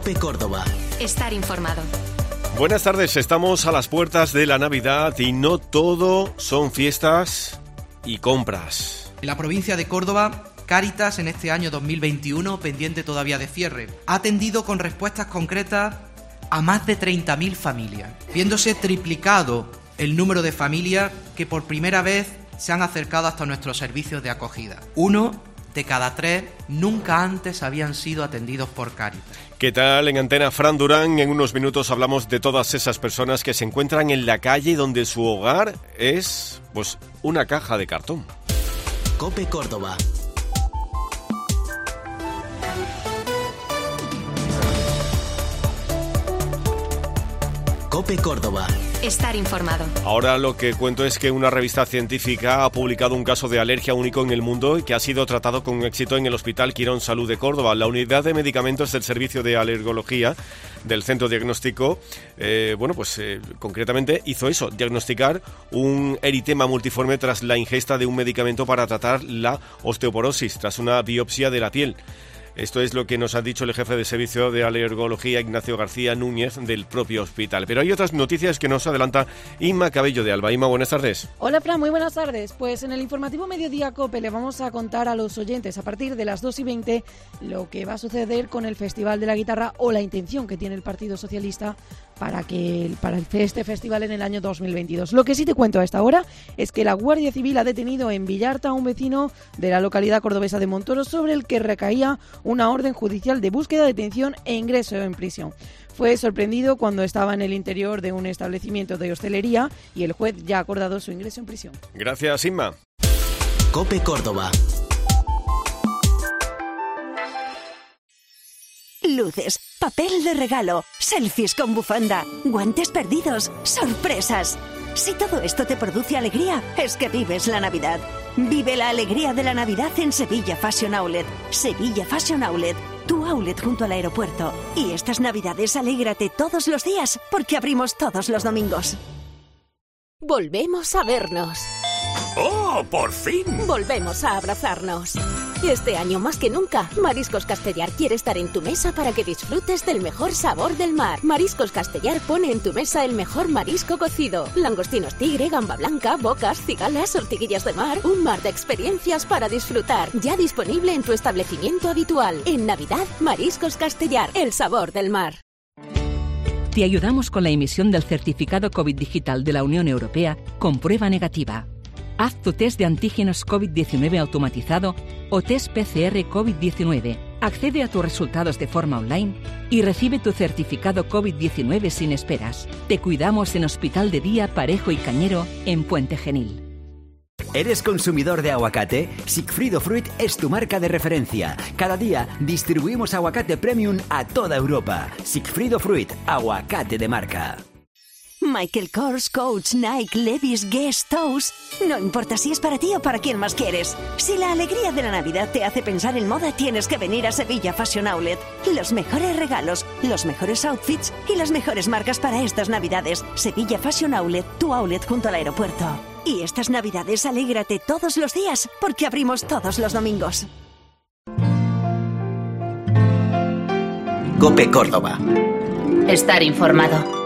COPE Córdoba. Estar informado. Buenas tardes, estamos a las puertas de la Navidad y no todo son fiestas y compras. En la provincia de Córdoba, Cáritas en este año 2021, pendiente todavía de cierre, ha atendido con respuestas concretas a más de 30.000 familias, viéndose triplicado el número de familias que por primera vez se han acercado hasta nuestros servicios de acogida. 1 de cada 3 nunca antes habían sido atendidos por Cáritas. ¿Qué tal? En Antena, Fran Durán. En unos minutos hablamos de todas esas personas que se encuentran en la calle donde su hogar es, pues, una caja de cartón. COPE Córdoba. COPE Córdoba. Estar informado. Ahora lo que cuento es que una revista científica ha publicado un caso de alergia único en el mundo y que ha sido tratado con éxito en el Hospital Quirón Salud de Córdoba. La unidad de medicamentos del Servicio de Alergología del Centro Diagnóstico, concretamente hizo eso, diagnosticar un eritema multiforme tras la ingesta de un medicamento para tratar la osteoporosis, tras una biopsia de la piel. Esto es lo que nos ha dicho el jefe de servicio de alergología, Ignacio García Núñez, del propio hospital. Pero hay otras noticias que nos adelanta Inma Cabello de Alba. Inma, buenas tardes. Hola, Fran, muy buenas tardes. Pues en el informativo Mediodía COPE le vamos a contar a los oyentes a partir de las 2:20 lo que va a suceder con el Festival de la Guitarra o la intención que tiene el Partido Socialista para este festival en el año 2022. Lo que sí te cuento a esta hora es que la Guardia Civil ha detenido en Villarta a un vecino de la localidad cordobesa de Montoro sobre el que recaía una orden judicial de búsqueda, detención e ingreso en prisión. Fue sorprendido cuando estaba en el interior de un establecimiento de hostelería y el juez ya ha acordado su ingreso en prisión. Gracias, Inma. COPE Córdoba. Luces, papel de regalo, selfies con bufanda, guantes perdidos, sorpresas. Si todo esto te produce alegría, es que vives la Navidad. Vive la alegría de la Navidad en Sevilla Fashion Outlet. Sevilla Fashion Outlet, tu outlet junto al aeropuerto. Y estas Navidades alégrate todos los días porque abrimos todos los domingos. Volvemos a vernos. ¡Oh, por fin! Volvemos a abrazarnos. Y este año más que nunca, Mariscos Castellar quiere estar en tu mesa para que disfrutes del mejor sabor del mar. Mariscos Castellar pone en tu mesa el mejor marisco cocido. Langostinos tigre, gamba blanca, bocas, cigalas, ortiguillas de mar. Un mar de experiencias para disfrutar. Ya disponible en tu establecimiento habitual. En Navidad, Mariscos Castellar, el sabor del mar. Te ayudamos con la emisión del certificado COVID digital de la Unión Europea con prueba negativa. Haz tu test de antígenos COVID-19 automatizado o test PCR COVID-19. Accede a tus resultados de forma online y recibe tu certificado COVID-19 sin esperas. Te cuidamos en Hospital de Día Parejo y Cañero en Puente Genil. ¿Eres consumidor de aguacate? Sigfrido Fruit es tu marca de referencia. Cada día distribuimos aguacate premium a toda Europa. Sigfrido Fruit, aguacate de marca. Michael Kors, Coach, Nike, Levi's, Guess, Toast. No importa si es para ti o para quien más quieres. Si la alegría de la Navidad te hace pensar en moda, tienes que venir a Sevilla Fashion Outlet. Los mejores regalos, los mejores outfits y las mejores marcas para estas Navidades. Sevilla Fashion Outlet, tu outlet junto al aeropuerto. Y estas Navidades alégrate todos los días porque abrimos todos los domingos. COPE Córdoba. Estar informado.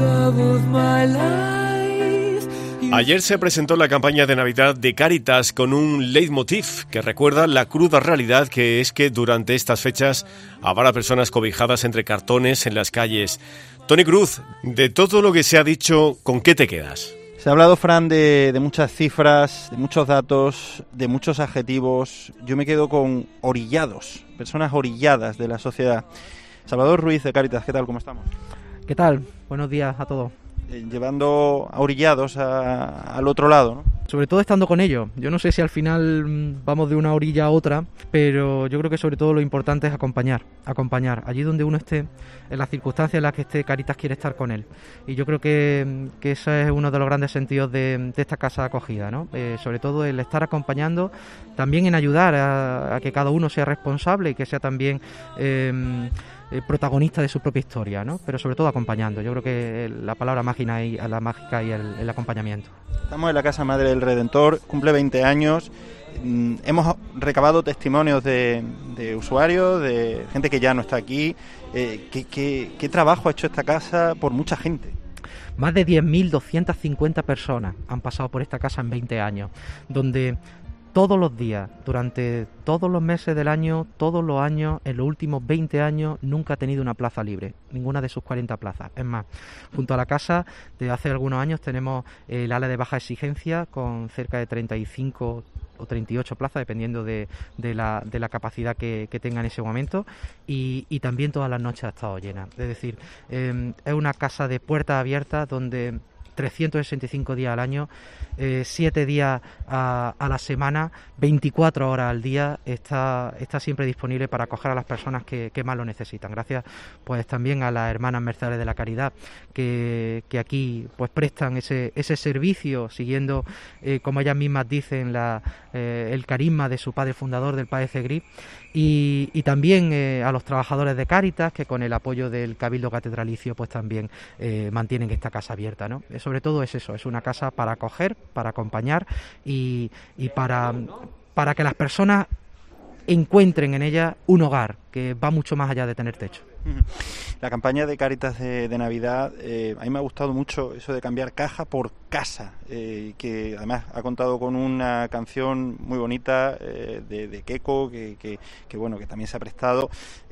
Ayer se presentó la campaña de Navidad de Cáritas con un leitmotiv que recuerda la cruda realidad que es que durante estas fechas habrá personas cobijadas entre cartones en las calles. Tony Cruz, de todo lo que se ha dicho, ¿con qué te quedas? Se ha hablado, Fran, de muchas cifras, de muchos datos, de muchos adjetivos. Yo me quedo con orillados, personas orilladas de la sociedad. Salvador Ruiz de Cáritas, ¿qué tal? ¿Cómo estamos? ¿Qué tal? Buenos días a todos. Llevando a orillados al otro lado, ¿no? Sobre todo estando con ellos. Yo no sé si al final vamos de una orilla a otra, pero yo creo que sobre todo lo importante es acompañar. Allí donde uno esté, en las circunstancias en las que esté, Cáritas quiere estar con él. Y yo creo que ese es uno de los grandes sentidos de esta casa de acogida, ¿no? Sobre todo el estar acompañando, también en ayudar a que cada uno sea responsable y que sea también protagonista de su propia historia, ¿no? Pero sobre todo acompañando. Yo creo que la palabra mágica y el acompañamiento. Estamos en la Casa Madre del Redentor, cumple 20 años. hemos recabado testimonios de usuarios, de gente que ya no está aquí. ¿Qué trabajo ha hecho esta casa por mucha gente? Más de 10.250 personas han pasado por esta casa en 20 años, donde todos los días, durante todos los meses del año, todos los años, en los últimos 20 años, nunca ha tenido una plaza libre, ninguna de sus 40 plazas. Es más, junto a la casa, desde hace algunos años tenemos el ala de baja exigencia con cerca de 35 o 38 plazas, dependiendo de la capacidad que tenga en ese momento, y también todas las noches ha estado llena. Es decir, es una casa de puertas abiertas donde 365 días al año, 7 días a la semana, 24 horas al día, está siempre disponible para acoger a las personas que más lo necesitan. Gracias pues también a las hermanas Mercedes de la Caridad que aquí pues prestan ese servicio, siguiendo, como ellas mismas dicen, el carisma de su padre fundador, del padre Cegrí, y también a los trabajadores de Cáritas, que con el apoyo del Cabildo Catedralicio pues también mantienen esta casa abierta, ¿no? Sobre todo es eso, es una casa para acoger, para acompañar y para que las personas encuentren en ella un hogar que va mucho más allá de tener techo. La campaña de Cáritas de Navidad, a mí me ha gustado mucho eso de cambiar caja por casa, que además ha contado con una canción muy bonita de Keiko, que bueno, que también se ha prestado.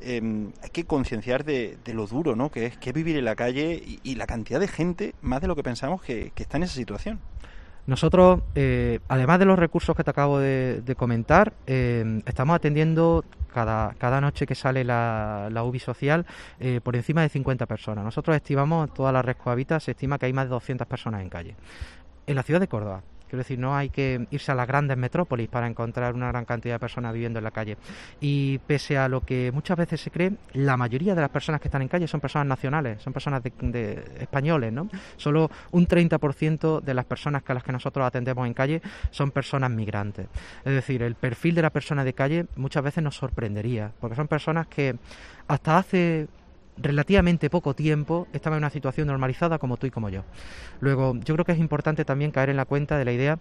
Hay que concienciar de lo duro, ¿no?, que es vivir en la calle y la cantidad de gente, más de lo que pensamos, que está en esa situación. Nosotros, además de los recursos que te acabo de comentar, estamos atendiendo cada noche que sale la UBI social por encima de 50 personas. Nosotros estimamos, toda la red cohabita, se estima que hay más de 200 personas en calle. En la ciudad de Córdoba. Quiero decir, no hay que irse a las grandes metrópolis para encontrar una gran cantidad de personas viviendo en la calle. Y pese a lo que muchas veces se cree, la mayoría de las personas que están en calle son personas nacionales, son personas de españoles, ¿no? Solo un 30% de las personas a las que nosotros atendemos en calle son personas migrantes. Es decir, el perfil de la persona de calle muchas veces nos sorprendería, porque son personas que hasta hace relativamente poco tiempo estaba en una situación normalizada como tú y como yo. Luego, yo creo que es importante también caer en la cuenta de la idea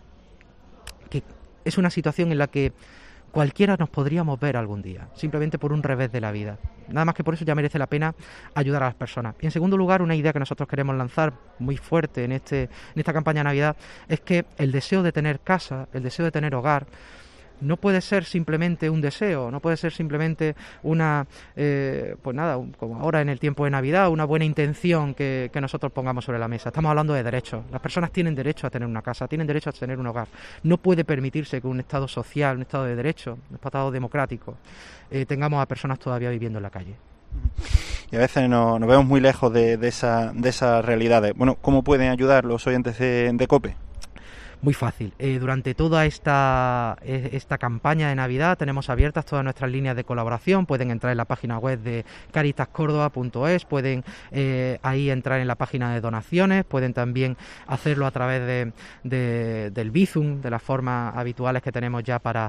que es una situación en la que cualquiera nos podríamos ver algún día, simplemente por un revés de la vida. Nada más que por eso ya merece la pena ayudar a las personas. Y en segundo lugar, una idea que nosotros queremos lanzar muy fuerte en esta campaña de Navidad es que el deseo de tener casa, el deseo de tener hogar, no puede ser simplemente un deseo, no puede ser simplemente una, pues nada, como ahora en el tiempo de Navidad, una buena intención que nosotros pongamos sobre la mesa. Estamos hablando de derechos. Las personas tienen derecho a tener una casa, tienen derecho a tener un hogar. No puede permitirse que un Estado social, un Estado de derecho, un Estado democrático, tengamos a personas todavía viviendo en la calle. Y a veces nos vemos muy lejos de esas realidades. Bueno, ¿cómo pueden ayudar los oyentes de COPE? Muy fácil. Durante toda esta campaña de Navidad tenemos abiertas todas nuestras líneas de colaboración. Pueden entrar en la página web de caritascordoba.es, pueden ahí entrar en la página de donaciones, pueden también hacerlo a través del Bizum, de las formas habituales que tenemos ya para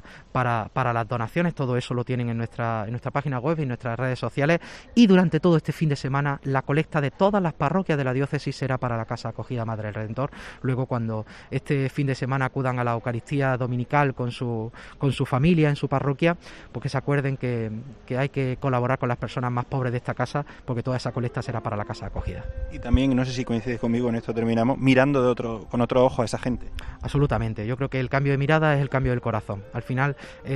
las donaciones. Todo eso lo tienen en nuestra página web y en nuestras redes sociales. Y durante todo este fin de semana la colecta de todas las parroquias de la diócesis será para la Casa Acogida Madre del Redentor. Luego, cuando este fin de semana acudan a la Eucaristía dominical con su familia en su parroquia, porque se acuerden que hay que colaborar con las personas más pobres de esta casa, porque toda esa colecta será para la Casa Acogida. Y también, no sé si coincides conmigo, en esto terminamos, mirando con otro ojo a esa gente. Absolutamente. Yo creo que el cambio de mirada es el cambio del corazón. Al final,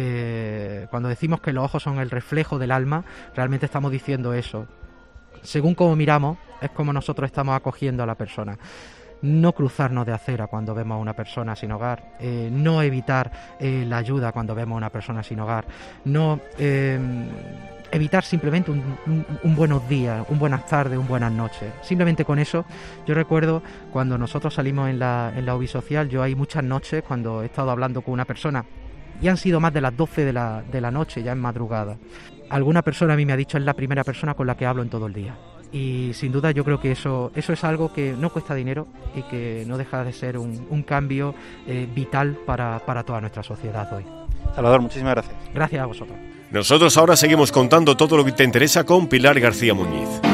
cuando decimos que los ojos son el reflejo del alma, realmente estamos diciendo eso. Según cómo miramos, es como nosotros estamos acogiendo a la persona. No cruzarnos de acera cuando vemos a una persona sin hogar, no evitar la ayuda cuando vemos a una persona sin hogar, no evitar simplemente un buenos días, un buenas tardes, un buenas noches. Simplemente con eso, yo recuerdo cuando nosotros salimos en la UBI social, yo hay muchas noches cuando he estado hablando con una persona y han sido más de las 12 de la noche, ya en madrugada. Alguna persona a mí me ha dicho, es la primera persona con la que hablo en todo el día. Y sin duda yo creo que eso es algo que no cuesta dinero y que no deja de ser un cambio vital para toda nuestra sociedad hoy. Salvador, muchísimas gracias. Gracias a vosotros. Nosotros ahora seguimos contando todo lo que te interesa con Pilar García Muñiz.